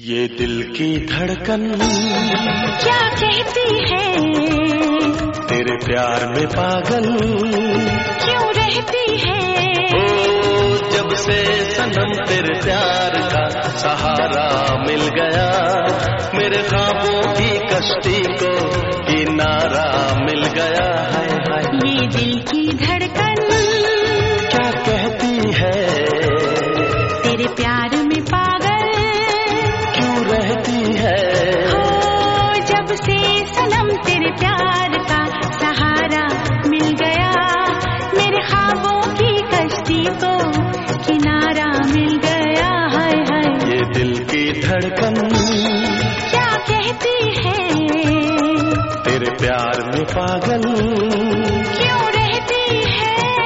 ये दिल की धड़कन क्या कहती है, तेरे प्यार में पागल क्यों रहती है। ओ जब से सनम तेरे प्यार का सहारा मिल गया, मेरे ख्वाबों की कश्ती को किनारा मिल गया। हाय हाय ये दिल की धड़कन क्या कहती है, तेरे प्यार में पागल क्यों रहती है। हो जब से सनम तेरे प्यार का सहारा मिल गया, मेरे ख्वाबों की कश्ती को किनारा मिल गया। हाय हाय ये दिल की धड़कन क्या कहती है, तेरे प्यार में पागल क्यों रहती है।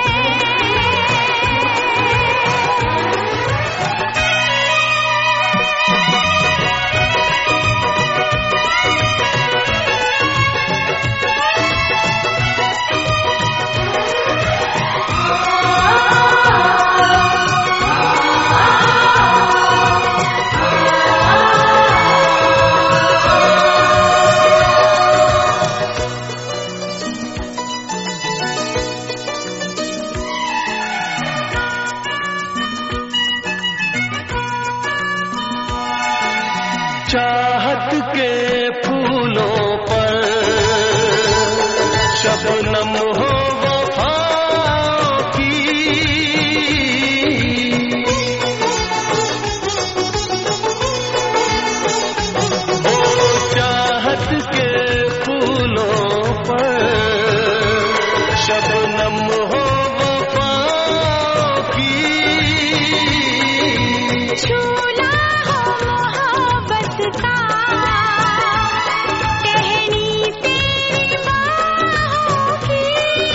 चाहत के फूलों पर शबनम हो वफा की, ओ चाहत के फूलों पर शबनम हो वफा की। झूला हो मोहब्बत का, टहनी तेरी बाहों की।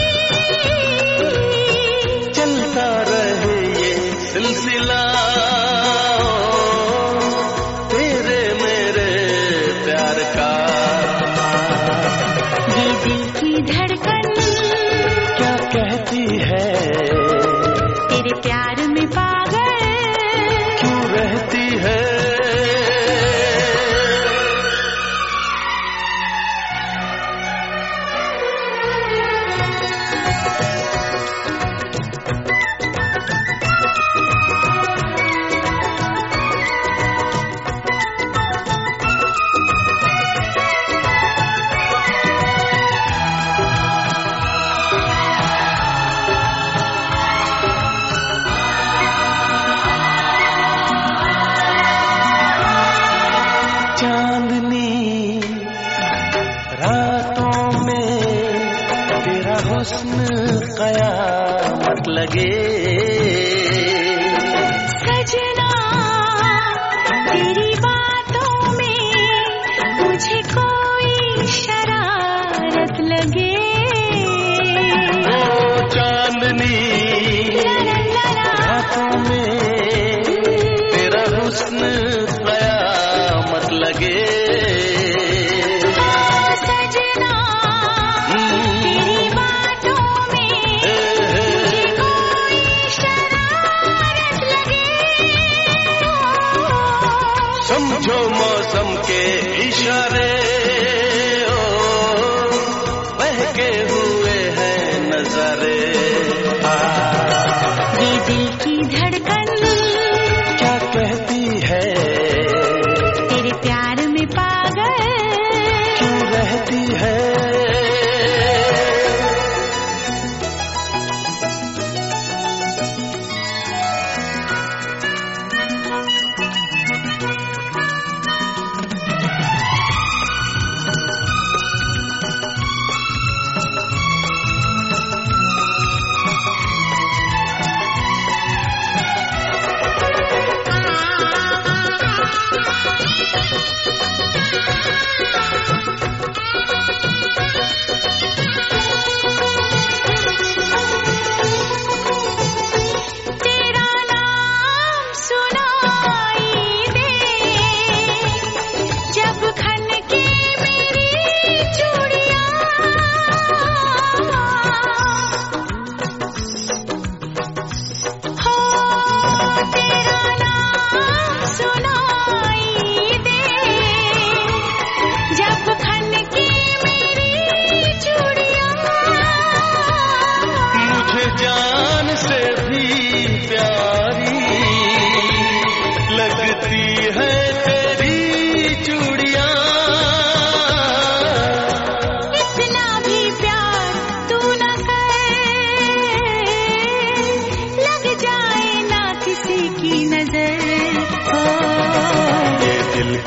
चलता रहे ये सिलसिला तेरे मेरे प्यार का। ये दिल की धड़कन क्या कहती है, तेरे प्यार में पागल क्यों रहती है। चांदनी रातों में तेरा हुस्न कयामत लगे। सजना तेरी बातों में मुझे कोई शरारत लगे। ओ चांदनी रातों में तेरा हुस्न कयामत लगे। सजना तेरी बातों में मुझे कोई शरारत लगे। समझो मौसम के इशारे, ओ बहके हुए हैं नजारे। ये दिल की धड़कन क्या कहती है, तेरे प्यार में पागल क्यों रहती है।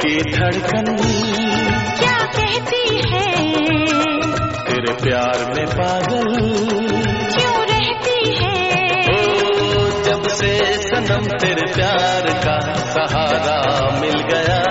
धड़कन क्या कहती है, तेरे प्यार में पागल क्यों रहती है। ओ जब से सनम तेरे प्यार का सहारा मिल गया,